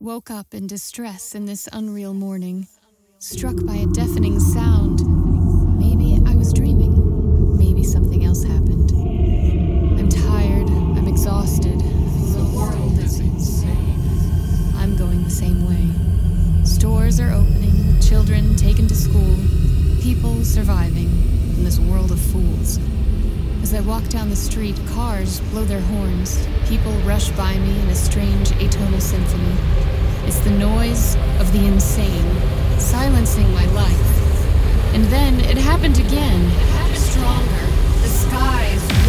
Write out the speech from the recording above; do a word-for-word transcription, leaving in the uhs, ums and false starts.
Woke up in distress in this unreal morning, struck by a deafening sound. Maybe I was dreaming. Maybe something else happened. I'm tired. I'm exhausted. The world is insane. I'm going the same way. Stores are opening, children taken to school, people surviving in this world of fools. As I walk down the street, cars blow their horns. People rush by me in a strange atonal symphony. It's the noise of the insane, silencing my life. And then it happened again, stronger. The skies